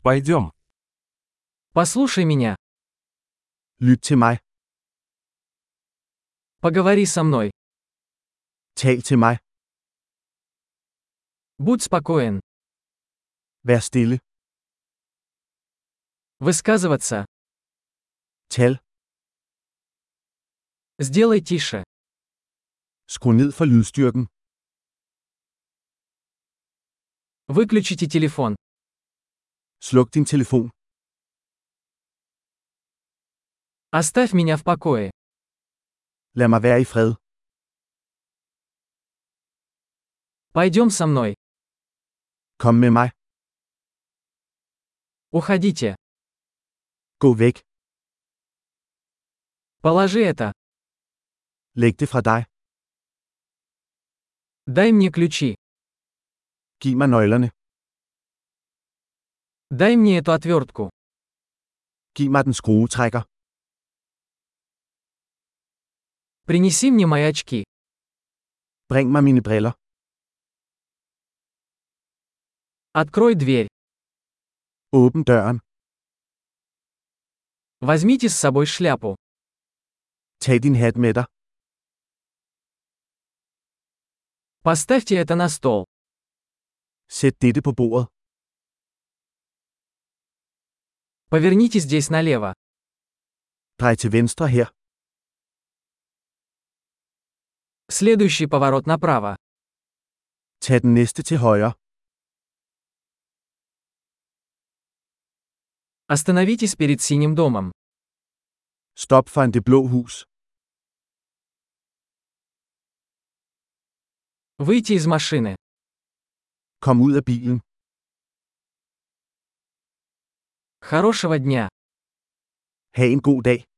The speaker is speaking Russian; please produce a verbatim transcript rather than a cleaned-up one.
Пойдем. Послушай меня. Lyt til mig. Поговори со мной. Tal til mig. Будь спокоен. Vær stille. Высказываться. Tal. Сделай тише. Skru ned for lydstyrken. Выключите телефон. Sluk din telefon. Оставь меня в покое. Lad mig være i fred. Пойдем со мной. Kom med mig. Уходите. Gå væk. Положи это. Læg det fra dig. Дай мне ключи. Giv mig nøglerne. Дай мне эту отвертку. Giv mig den skruetrækker. Принеси мне мои очки. Bring mig mine briller. Открой дверь. Åbn døren. Возьмите с собой шляпу. Tag din hat med dig. Поставьте это на стол. Sæt dette på bordet. Поверните здесь налево. Drej til venstre her. Следующий поворот направо. Tag den næste til højre. Остановитесь перед синим домом. Stop foran det blå hus. Выйти из машины. Kom ud af bilen. Хорошего дня. Ha' en god dag.